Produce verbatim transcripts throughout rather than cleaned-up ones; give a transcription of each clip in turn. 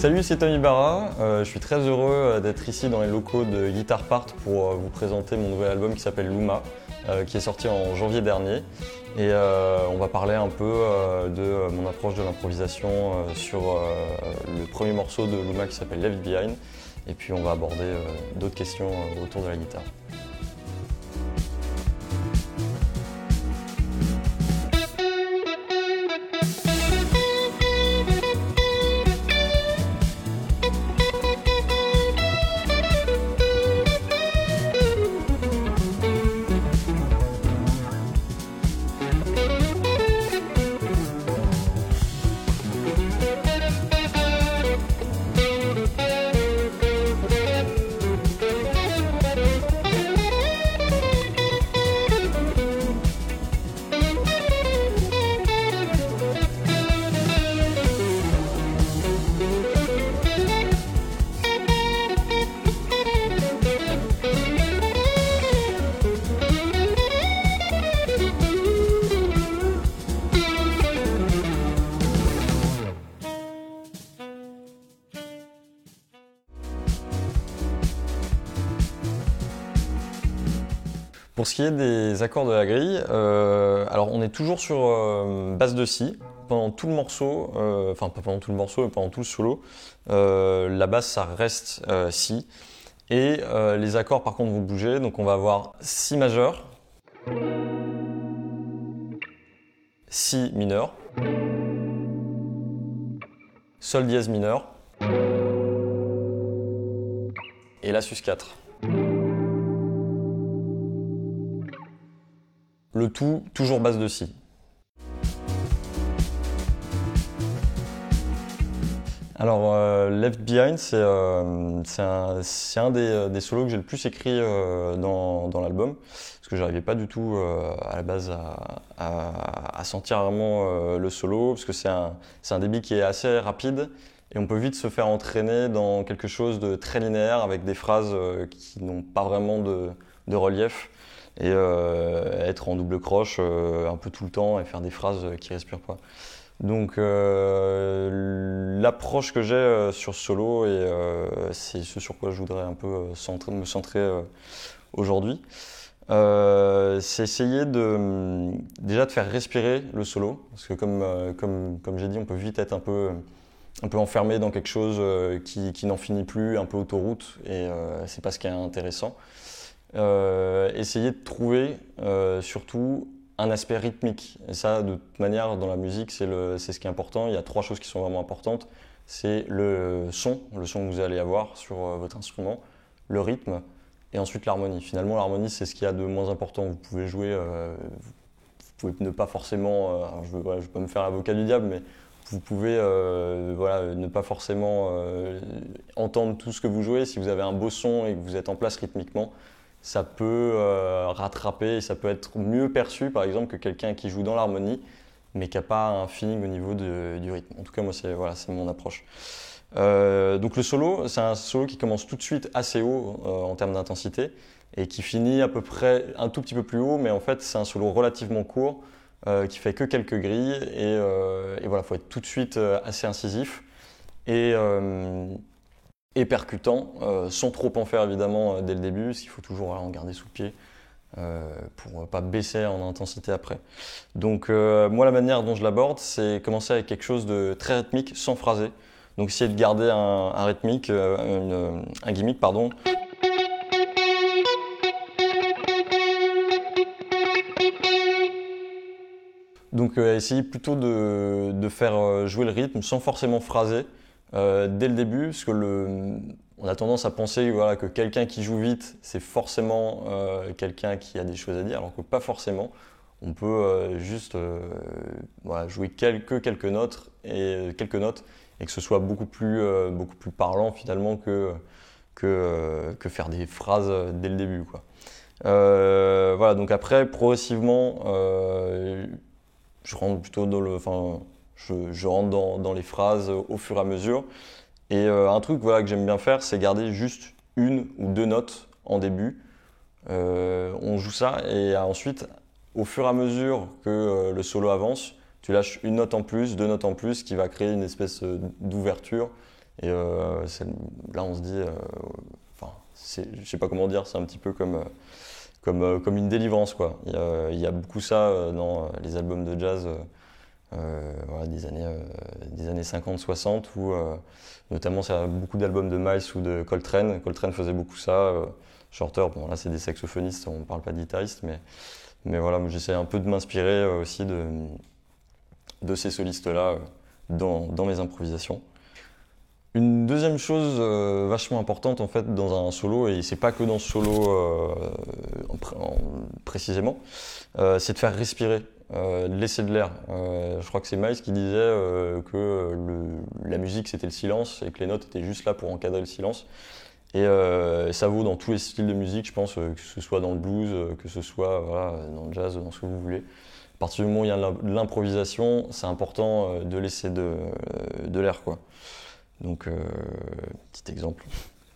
Salut, c'est Tommy Barra. Euh, je suis très heureux d'être ici dans les locaux de Guitar Part pour euh, vous présenter mon nouvel album qui s'appelle Luma, euh, qui est sorti en janvier dernier. Et euh, on va parler un peu euh, de mon approche de l'improvisation euh, sur euh, le premier morceau de Luma qui s'appelle Left Behind. Et puis on va aborder euh, d'autres questions euh, autour de la guitare. Pour ce qui est des accords de la grille, euh, alors on est toujours sur euh, basse de si pendant tout le morceau, euh, enfin pas pendant tout le morceau, mais pendant tout le solo. Euh, la basse ça reste euh, si et euh, les accords par contre vont bouger, donc on va avoir si majeur, si mineur, sol dièse mineur et la sus quatre. Le tout, toujours basse de si. Alors, euh, Left Behind, c'est euh, un, un des, des solos que j'ai le plus écrit euh, dans, dans l'album, parce que j'arrivais pas du tout euh, à la base à, à, à sentir vraiment euh, le solo, parce que c'est un, un débit qui est assez rapide, et on peut vite se faire entraîner dans quelque chose de très linéaire, avec des phrases euh, qui n'ont pas vraiment de, de relief. Et euh, être en double croche euh, un peu tout le temps et faire des phrases qui respirent pas. Donc euh, l'approche que j'ai euh, sur ce solo, et euh, c'est ce sur quoi je voudrais un peu euh, centrer, me centrer euh, aujourd'hui, euh, c'est essayer de, déjà de faire respirer le solo, parce que comme, euh, comme, comme j'ai dit, on peut vite être un peu, un peu enfermé dans quelque chose euh, qui, qui n'en finit plus, un peu autoroute, et euh, c'est pas ce qui est intéressant. Euh, essayer de trouver euh, surtout un aspect rythmique. Et ça, de toute manière, dans la musique, c'est ce qui est important. Il y a trois choses qui sont vraiment importantes. C'est le son, le son que vous allez avoir sur euh, votre instrument, le rythme et ensuite l'harmonie. Finalement, l'harmonie, c'est ce qu'il y a de moins important. Vous pouvez jouer, euh, vous pouvez ne pas forcément, euh, alors je ne veux, voilà, je veux pas me faire l'avocat du diable, mais vous pouvez euh, voilà, ne pas forcément euh, entendre tout ce que vous jouez. Si vous avez un beau son et que vous êtes en place rythmiquement, ça peut euh, rattraper et ça peut être mieux perçu par exemple que quelqu'un qui joue dans l'harmonie mais qui n'a pas un feeling au niveau de, du rythme. En tout cas moi c'est voilà, c'est mon approche. Euh, donc le solo, c'est un solo qui commence tout de suite assez haut euh, en termes d'intensité et qui finit à peu près un tout petit peu plus haut, mais en fait c'est un solo relativement court euh, qui fait que quelques grilles et, euh, et voilà, faut être tout de suite euh, assez incisif et euh, et percutant, euh, sans trop en faire évidemment euh, dès le début, parce qu'il faut toujours voilà, en garder sous le pied euh, pour ne pas baisser en intensité après. Donc euh, moi la manière dont je l'aborde, c'est commencer avec quelque chose de très rythmique sans phraser. Donc essayer de garder un, un rythmique, euh, une, un gimmick pardon. Donc euh, essayer plutôt de, de faire jouer le rythme sans forcément phraser. Euh, dès le début, parce que le, on a tendance à penser voilà, que quelqu'un qui joue vite, c'est forcément euh, quelqu'un qui a des choses à dire, alors que pas forcément. On peut euh, juste euh, voilà, jouer quelques, quelques, notes et, quelques notes et que ce soit beaucoup plus, euh, beaucoup plus parlant finalement que, que, euh, que faire des phrases dès le début, quoi. Euh, voilà, donc après, progressivement, euh, je rentre plutôt dans le... Enfin, Je, je rentre dans, dans les phrases au fur et à mesure. Et euh, un truc voilà, que j'aime bien faire, c'est garder juste une ou deux notes en début. Euh, on joue ça et ensuite, au fur et à mesure que euh, le solo avance, tu lâches une note en plus, deux notes en plus, qui va créer une espèce d'ouverture Et euh, là, on se dit, euh, enfin, je sais pas comment dire, c'est un petit peu comme, euh, comme, euh, comme une délivrance, quoi. Il y a, il y a beaucoup ça euh, dans les albums de jazz euh, voilà, des, années, euh, des années cinquante soixante, où euh, notamment c'est beaucoup d'albums de Miles ou de Coltrane. Coltrane faisait beaucoup ça. Euh, Shorter, bon là c'est des saxophonistes, on ne parle pas de guitaristes, mais, mais voilà, j'essaie un peu de m'inspirer euh, aussi de, de ces solistes-là euh, dans, dans mes improvisations. Une deuxième chose euh, vachement importante en fait dans un solo, et c'est pas que dans ce solo euh, en, en, précisément, euh, c'est de faire respirer, euh, de laisser de l'air. Euh, je crois que c'est Miles qui disait euh, que le, la musique c'était le silence et que les notes étaient juste là pour encadrer le silence. Et euh, ça vaut dans tous les styles de musique, je pense, que ce soit dans le blues, que ce soit voilà, dans le jazz, dans ce que vous voulez. À partir du moment où il y a de l'improvisation, c'est important de laisser de, de l'air, quoi. Donc, euh, petit exemple.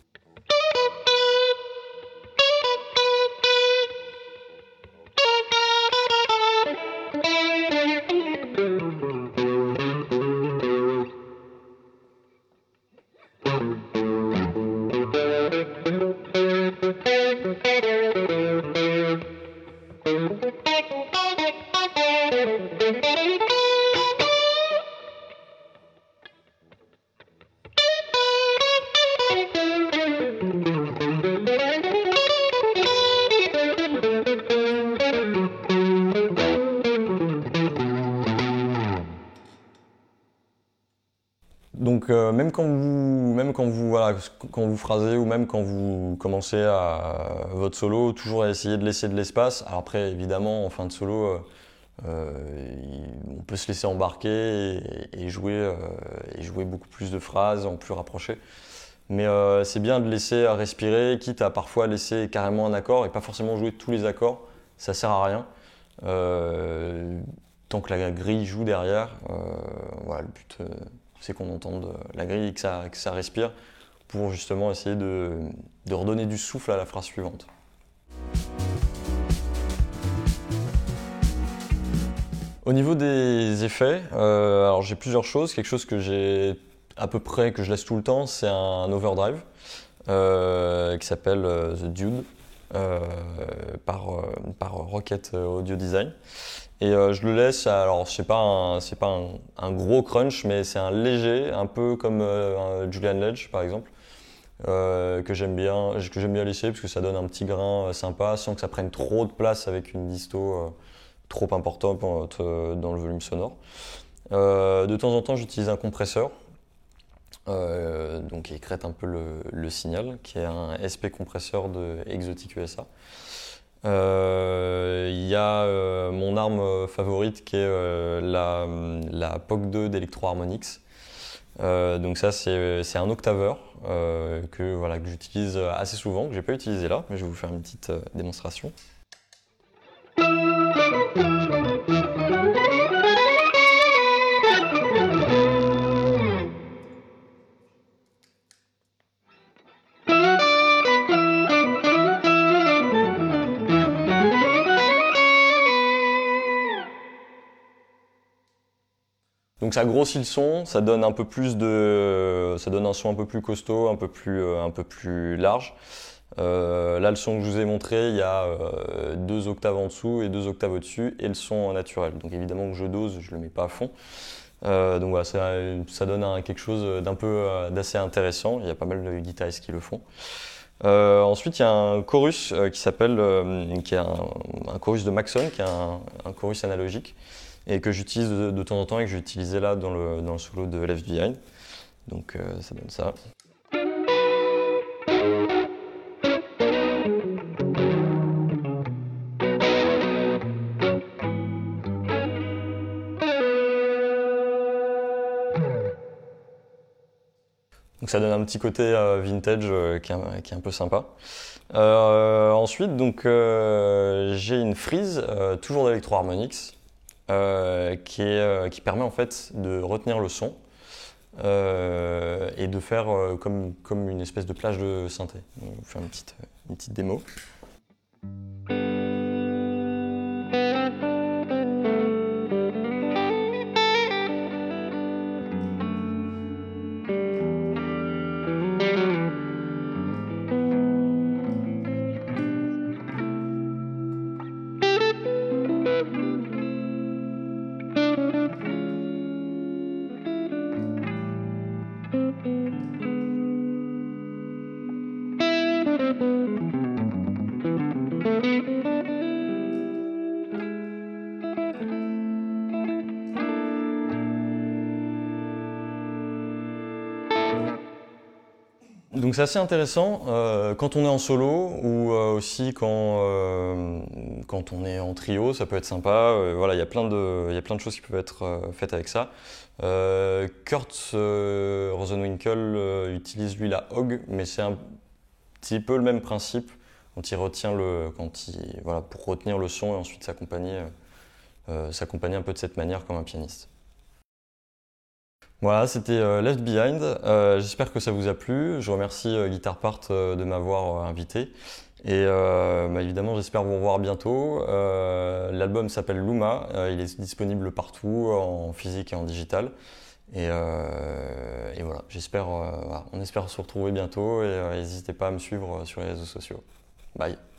Donc euh, même quand vous, même quand vous, voilà, quand vous phrasez ou même quand vous commencez à, à votre solo, toujours essayer de laisser de l'espace. Alors après, évidemment, en fin de solo, euh, euh, on peut se laisser embarquer et, et jouer, euh, et jouer beaucoup plus de phrases en plus rapproché. Mais euh, c'est bien de laisser à respirer, quitte à parfois laisser carrément un accord et pas forcément jouer tous les accords. Ça sert à rien. Euh, tant que la grille joue derrière, euh, voilà, le but. Euh, c'est qu'on entende la grille et que ça, que ça respire pour justement essayer de, de redonner du souffle à la phrase suivante. Au niveau des effets, euh, alors j'ai plusieurs choses. Quelque chose que j'ai à peu près, que je laisse tout le temps, c'est un overdrive euh, qui s'appelle euh, The Dude euh, par, euh, par Rocket Audio Design. Et euh, je le laisse, alors c'est pas un, c'est pas un, un gros crunch, mais c'est un léger, un peu comme euh, un Julian Lage par exemple, euh, que j'aime bien, que j'aime bien laisser parce que ça donne un petit grain euh, sympa, sans que ça prenne trop de place avec une disto euh, trop importante euh, dans le volume sonore. Euh, de temps en temps, j'utilise un compresseur, euh, donc qui écrète un peu le, le signal, qui est un S P compresseur de Exotic U S A. Il euh, y a euh, mon arme favorite qui est euh, la, la P O C deux d'Electro Harmonix. Euh, donc ça c'est, c'est un octaveur euh, que, voilà, que j'utilise assez souvent, que je n'ai pas utilisé là, mais je vais vous faire une petite euh, démonstration. Donc ça grossit le son, ça donne un peu plus de, ça donne un son un peu plus costaud, un peu plus, euh, un peu plus large. Euh, là, le son que je vous ai montré, il y a euh, deux octaves en dessous et deux octaves au-dessus, et le son naturel. Donc évidemment que je dose, je le mets pas à fond. Euh, donc voilà, ça, ça donne un, quelque chose d'un peu euh, d'assez intéressant. Il y a pas mal de guitaristes qui le font. Euh, ensuite, il y a un chorus euh, qui s'appelle, euh, qui est un, un chorus de Maxon, qui est un, un chorus analogique, et que j'utilise de, de temps en temps et que j'ai utilisé là dans le, dans le solo de Left Behind. Donc euh, ça donne ça. Donc ça donne un petit côté euh, vintage euh, qui, est, qui est un peu sympa. Euh, ensuite, donc euh, j'ai une frise, euh, toujours d'Electro Harmonix, euh, qui, est, euh, qui permet en fait de retenir le son euh, et de faire euh, comme, comme une espèce de plage de synthé. Donc, je vous fais une petite, une petite démo. Donc c'est assez intéressant euh, quand on est en solo ou euh, aussi quand, euh, quand on est en trio, ça peut être sympa. Euh, voilà, il y a plein de, il y a plein de choses qui peuvent être euh, faites avec ça. Euh, Kurt euh, Rosenwinkel euh, utilise lui la Hog, mais c'est un petit peu le même principe quand il retient le, quand il, voilà, pour retenir le son et ensuite s'accompagner, euh, s'accompagner un peu de cette manière comme un pianiste. Voilà, c'était euh, Left Behind. Euh, j'espère que ça vous a plu. Je remercie euh, Guitar Part euh, de m'avoir euh, invité. Et euh, bah, évidemment, j'espère vous revoir bientôt. Euh, l'album s'appelle Luma. Euh, il est disponible partout, en physique et en digital. Et, euh, et voilà, j'espère, euh, voilà, on espère se retrouver bientôt. Et euh, n'hésitez pas à me suivre sur les réseaux sociaux. Bye.